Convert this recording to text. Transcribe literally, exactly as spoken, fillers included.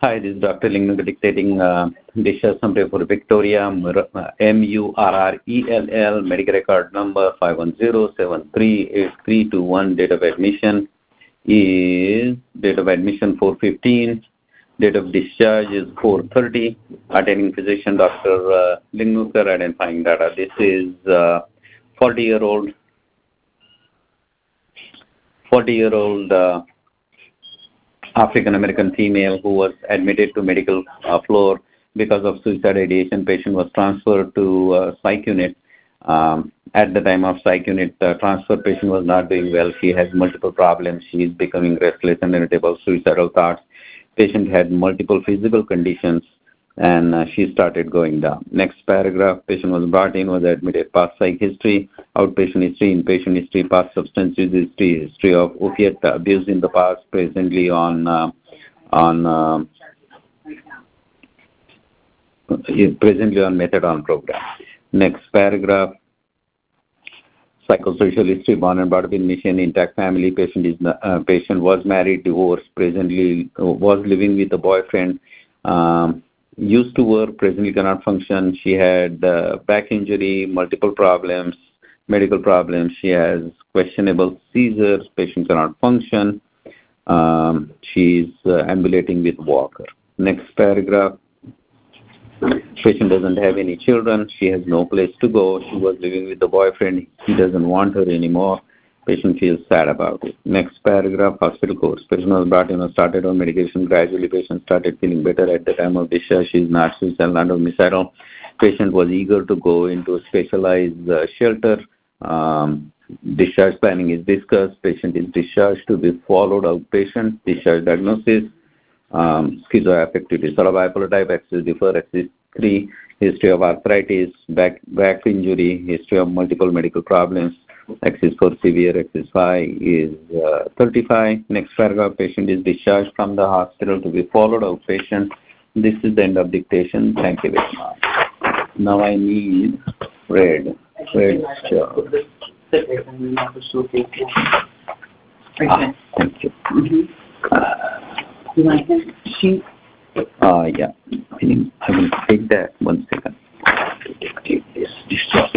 Hi, this is Doctor Lingnuka dictating uh, discharge summary for Victoria, M U R R E L L, medical record number five one zero seven three eight three two one, date of admission is, date of admission four fifteen, date of discharge is four thirty, attending physician Doctor Uh, Lingnuka, identifying data. This is uh, forty year old, forty year old uh, African American female who was admitted to medical uh, floor because of suicide ideation. Patient was transferred to uh, psych unit. Um, at the time of psych unit uh, transfer, patient was not doing well. She has multiple problems. She is becoming restless and irritable, suicidal thoughts. Patient had multiple physical conditions, and uh, she started going down. Next paragraph, patient was brought in, was admitted, past psych history, outpatient history, inpatient history, past substance use history, history of opiate abuse in the past, presently on uh, on uh, presently on methadone program. Next paragraph, psychosocial history, born and brought up in Mission, intact family. Patient is uh, patient was married, divorced, presently uh, was living with a boyfriend. Um, used to work, presently cannot function. She had uh, back injury, multiple problems, medical problems. She has questionable seizures. Patient cannot function. Um, she's uh, ambulating with walker. Next paragraph. Patient doesn't have any children. She has no place to go. She was living with the boyfriend. He doesn't want her anymore. Patient feels sad about it. Next paragraph, hospital course. Patient was brought in and started on medication. Gradually, patient started feeling better at the time of discharge. She is not suicidal, not homicidal. Patient was eager to go into a specialized uh, shelter. Um, discharge planning is discussed. Patient is discharged to be followed outpatient. Discharge diagnosis. Um, schizoaffective disorder, bipolar type, axis differ, axis three, history of arthritis, back back injury, history of multiple medical problems, axis four severe, axis five is uh, thirty-five. Next paragraph, patient is discharged from the hospital to be followed outpatient. This is the end of dictation. Thank you very much. Now I need Fred. Fred. Ah, thank you. Mm-hmm. You want to sheet? Uh, yeah. I will take that. One second. Take this. Discharge.